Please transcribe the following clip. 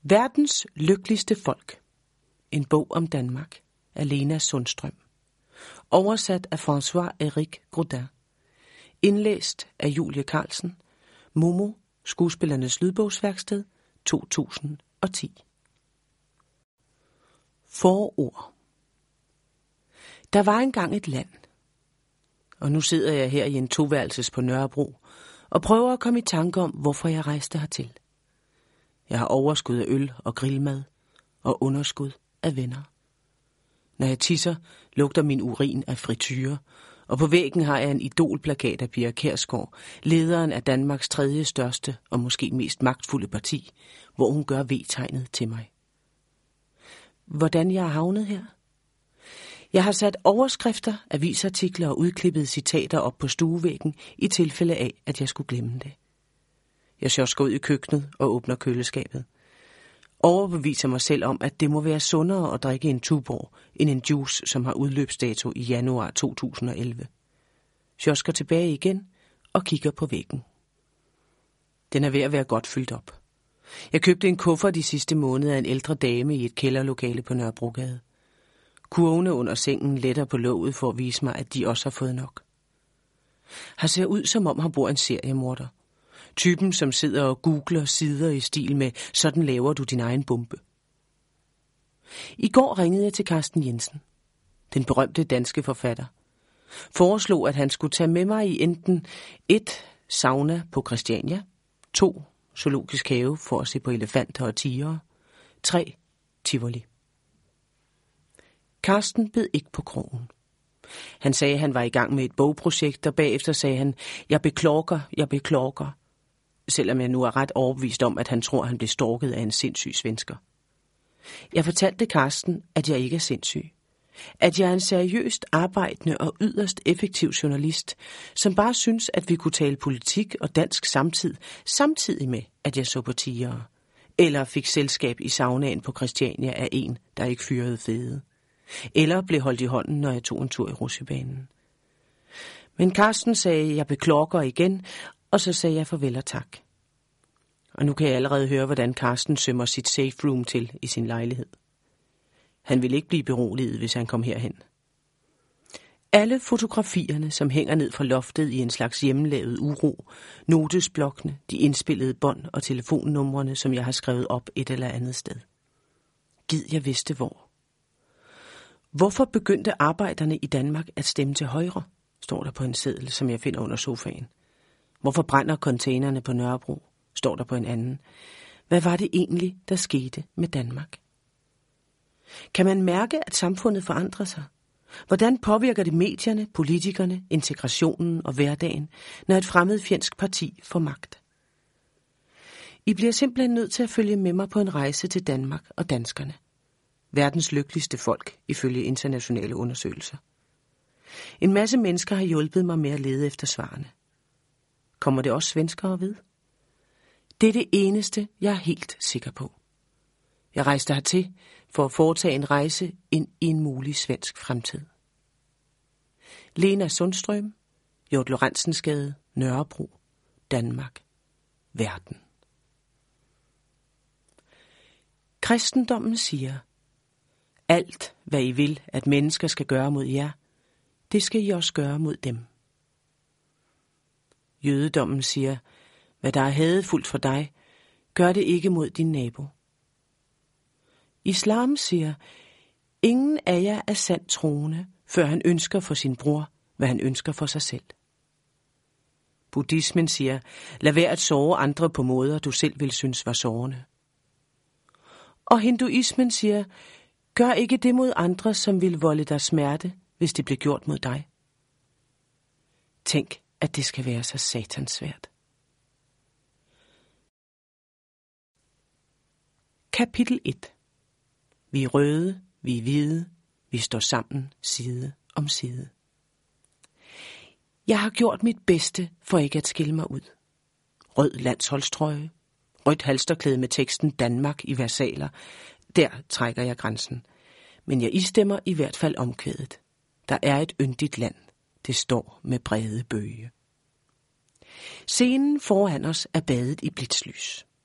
Verdens lykkeligste folk. En bog om Danmark af Lena Sundstrøm. Oversat af François-Éric Godin. Indlæst af Julie Carlsen. Momo, Skuespillernes Lydbogsværksted, 2010. Forord. Der var engang et land. Og nu sidder jeg her i en toværelses på Nørrebro og prøver at komme i tanke om, hvorfor jeg rejste hertil. Jeg har overskud af øl og grillmad og underskud af venner. Når jeg tisser, lugter min urin af frityre, og på væggen har jeg en idolplakat af Pia Kjærsgaard, lederen af Danmarks tredje største og måske mest magtfulde parti, hvor hun gør V-tegnet til mig. Hvordan jeg er havnet her? Jeg har sat overskrifter, avisartikler og udklippede citater op på stuevæggen i tilfælde af, at jeg skulle glemme det. Jeg sjosker ud i køkkenet og åbner køleskabet. Overbeviser mig selv om, at det må være sundere at drikke en Tuborg end en juice, som har udløbsdato i januar 2011. Sjosker tilbage igen og kigger på væggen. Den er ved at være godt fyldt op. Jeg købte en kuffert de sidste måned af en ældre dame i et kælderlokale på Nørrebrogade. Kurvene under sengen letter på låget for at vise mig, at de også har fået nok. Han ser ud, som om han bor en seriemorder. Typen, som sidder og googler sider i stil med, sådan laver du din egen bombe. I går ringede jeg til Carsten Jensen, den berømte danske forfatter. Foreslog, at han skulle tage med mig i enten 1. sauna på Christiania, 2. zoologisk have for at se på elefanter og tigre, 3. Tivoli. Carsten bed ikke på krogen. Han sagde, at han var i gang med et bogprojekt, og bagefter sagde han, jeg beklager. Selvom jeg nu er ret overbevist om, at han tror, at han blev stalket af en sindssyg svensker. Jeg fortalte Carsten, at jeg ikke er sindssyg. At jeg er en seriøst arbejdende og yderst effektiv journalist, som bare synes, at vi kunne tale politik og dansk samtidig med, at jeg så på tigere. Eller fik selskab i saunaen på Christiania af en, der ikke fyrede fede. Eller blev holdt i hånden, når jeg tog en tur i rutsjebanen. Men Carsten sagde, jeg beklager igen, og så sagde jeg farvel og tak. Og nu kan jeg allerede høre, hvordan Carsten sømmer sit safe room til i sin lejlighed. Han ville ikke blive beroliget, hvis han kom herhen. Alle fotografierne, som hænger ned fra loftet i en slags hjemmelavet uro, notesblokkene, de indspillede bånd og telefonnumrene, som jeg har skrevet op et eller andet sted. Gid jeg vidste hvor. Hvorfor begyndte arbejderne i Danmark at stemme til højre, står der på en seddel, som jeg finder under sofaen. Hvorfor brænder containerne på Nørrebro, står der på en anden. Hvad var det egentlig, der skete med Danmark? Kan man mærke, at samfundet forandrer sig? Hvordan påvirker det medierne, politikerne, integrationen og hverdagen, når et fremmedfjendsk parti får magt? I bliver simpelthen nødt til at følge med mig på en rejse til Danmark og danskerne. Verdens lykkeligste folk, ifølge internationale undersøgelser. En masse mennesker har hjulpet mig med at lede efter svarene. Kommer det også svenskere ved? Det er det eneste, jeg er helt sikker på. Jeg rejste hertil for at foretage en rejse ind i en mulig svensk fremtid. Lena Sundstrøm, Hjort Lorentzensgade, Nørrebro, Danmark, verden. Kristendommen siger, alt hvad I vil, at mennesker skal gøre mod jer, det skal I også gøre mod dem. Jødedommen siger, hvad der er hadefuldt for dig, gør det ikke mod din nabo. Islam siger, ingen af jer er sandt troende, før han ønsker for sin bror, hvad han ønsker for sig selv. Buddhismen siger, lad være at såre andre på måder, du selv vil synes var sårende. Og hinduismen siger, gør ikke det mod andre, som vil volde dig smerte, hvis det bliver gjort mod dig. Tænk, at det skal være så satansvært. Kapitel 1. Vi er røde, vi er hvide, vi står sammen side om side. Jeg har gjort mit bedste for ikke at skille mig ud. Rød landsholdstrøje, rødt halsterklæde med teksten Danmark i versaler. Der trækker jeg grænsen. Men jeg istemmer i hvert fald omkvædet. Der er et yndigt land. Det står med brede bøge. Scenen foran os er badet i blitzlys.